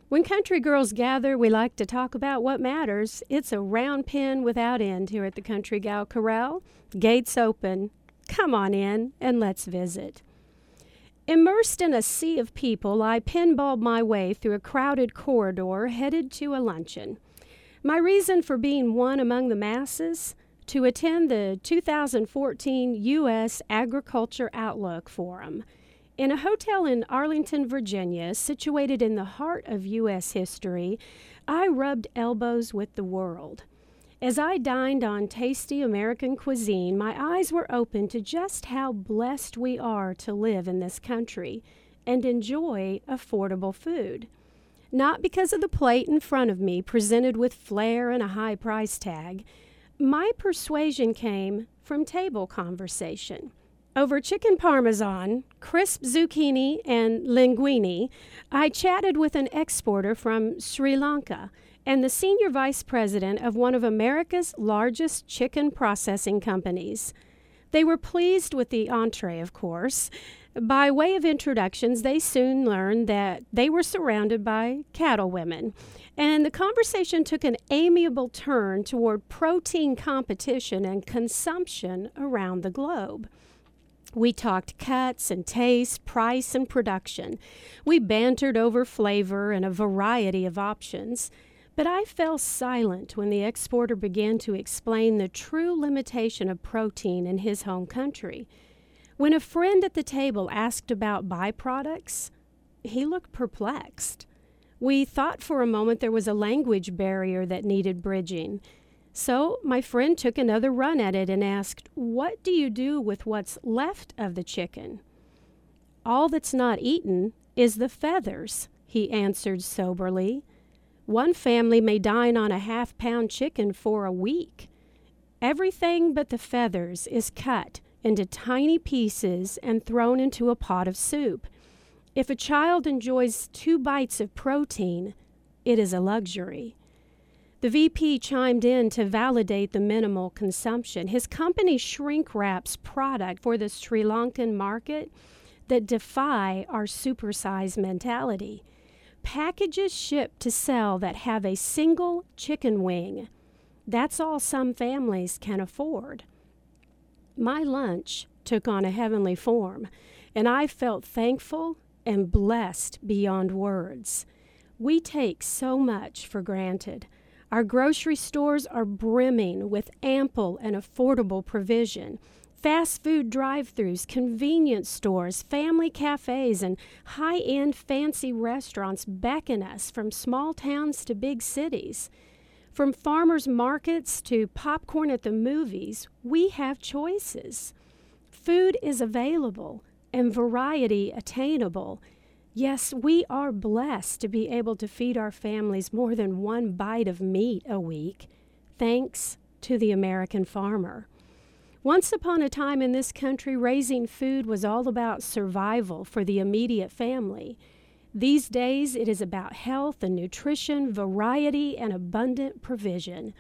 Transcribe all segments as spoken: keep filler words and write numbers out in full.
When country girls gather, we like to talk about what matters. It's a round pen without end here at the Country Gal Corral. Gates open. Come on in and let's visit. Immersed in a sea of people, I pinballed my way through a crowded corridor headed to a luncheon. My reason for being one among the masses? To attend the two thousand fourteen U S Agriculture Outlook Forum. In a hotel in Arlington, Virginia, situated in the heart of U S history, I rubbed elbows with the world. As I dined on tasty American cuisine, my eyes were open to just how blessed we are to live in this country and enjoy affordable food. Not because of the plate in front of me presented with flair and a high price tag. My persuasion came from table conversation. Over chicken parmesan, crisp zucchini, and linguine, I chatted with an exporter from Sri Lanka and the senior vice president of one of America's largest chicken processing companies. They were pleased with the entree, of course. By way of introductions, they soon learned that they were surrounded by cattle women, and the conversation took an amiable turn toward protein competition and consumption around the globe. We talked cuts and taste, price and production. We bantered over flavor and a variety of options. But I fell silent when the exporter began to explain the true limitation of protein in his home country. When a friend at the table asked about byproducts, he looked perplexed. We thought for a moment there was a language barrier that needed bridging. So my friend took another run at it and asked, "What do you do with what's left of the chicken?" "All that's not eaten is the feathers," he answered soberly. "One family may dine on a half-pound chicken for a week. Everything but the feathers is cut into tiny pieces and thrown into a pot of soup. If a child enjoys two bites of protein, it is a luxury." The V P chimed in to validate the minimal consumption. His company shrink wraps product for the Sri Lankan market that defy our supersize mentality. Packages shipped to sell that have a single chicken wing. That's all some families can afford. My lunch took on a heavenly form, and I felt thankful and blessed beyond words. We take so much for granted. Our grocery stores are brimming with ample and affordable provision. Fast food drive-thrus, convenience stores, family cafes, and high-end fancy restaurants beckon us from small towns to big cities. From farmers' markets to popcorn at the movies, we have choices. Food is available and variety attainable. Yes, we are blessed to be able to feed our families more than one bite of meat a week, thanks to the American farmer. Once upon a time in this country, raising food was all about survival for the immediate family. These days, it is about health and nutrition, variety, and abundant provision.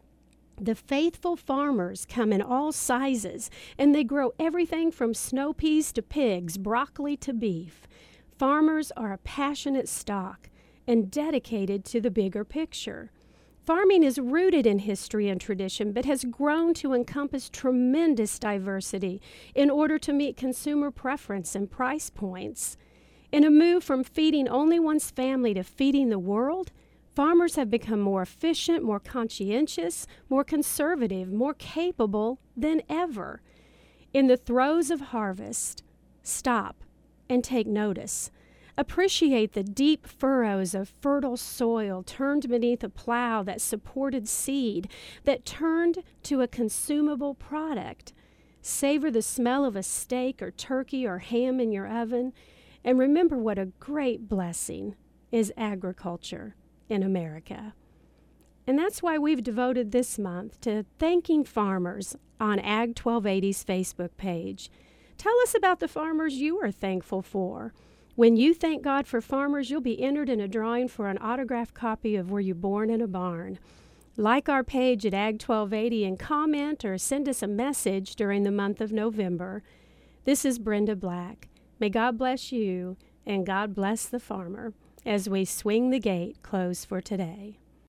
The faithful farmers come in all sizes, and they grow everything from snow peas to pigs, broccoli to beef. Farmers are a passionate stock and dedicated to the bigger picture. Farming is rooted in history and tradition, but has grown to encompass tremendous diversity in order to meet consumer preference and price points. In a move from feeding only one's family to feeding the world, farmers have become more efficient, more conscientious, more conservative, more capable than ever. In the throes of harvest, stop and take notice. Appreciate the deep furrows of fertile soil turned beneath a plow that supported seed, that turned to a consumable product. Savor the smell of a steak or turkey or ham in your oven, and remember what a great blessing is agriculture in America. And that's why we've devoted this month to thanking farmers on Ag twelve eighty's Facebook page. Tell us about the farmers you are thankful for. When you thank God for farmers, you'll be entered in a drawing for an autographed copy of Were You Born in a Barn? Like our page at Ag twelve eighty and comment or send us a message during the month of November. This is Brenda Black. May God bless you and God bless the farmer. as we swing the gate close for today.